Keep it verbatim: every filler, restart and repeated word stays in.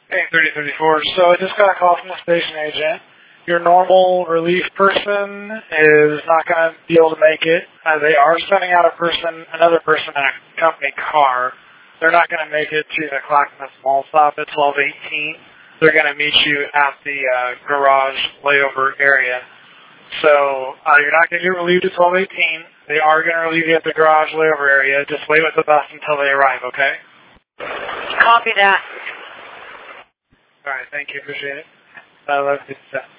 eight thirty thirty-four. So I just got a call from the station agent. Your normal relief person is not going to be able to make it. Uh, they are sending out a person, another person in a company car. They're not going to make it to the Clackamas Mall stop at twelve eighteen. They're going to meet you at the uh, garage layover area. So uh, you're not going to get relieved at twelve eighteen. They are going to relieve you at the garage layover area. Just wait with the bus until they arrive, okay? Copy that. All right, thank you. Appreciate it. I love you.